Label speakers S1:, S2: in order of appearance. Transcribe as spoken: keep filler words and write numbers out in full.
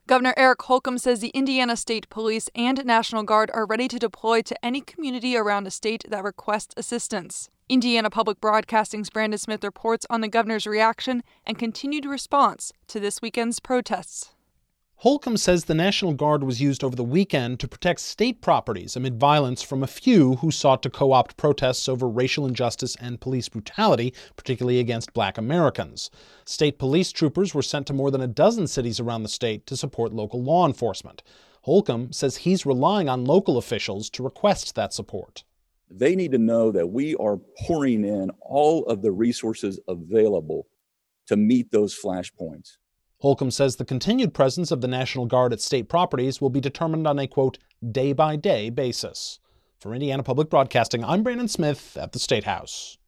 S1: Governor Eric Holcomb says the Indiana State Police and National Guard are ready to deploy to any community around a state that requests assistance. Indiana Public Broadcasting's Brandon Smith reports on the governor's reaction and continued response to this weekend's protests.
S2: Holcomb says the National Guard was used over the weekend to protect state properties amid violence from a few who sought to co-opt protests over racial injustice and police brutality, particularly against black Americans. State police troopers were sent to more than a dozen cities around the state to support local law enforcement. Holcomb says he's relying on local officials to request that support.
S3: They need to know that we are pouring in all of the resources available to meet those flashpoints.
S2: Holcomb says the continued presence of the National Guard at state properties will be determined on a, quote, day-by-day basis. For Indiana Public Broadcasting, I'm Brandon Smith at the State House.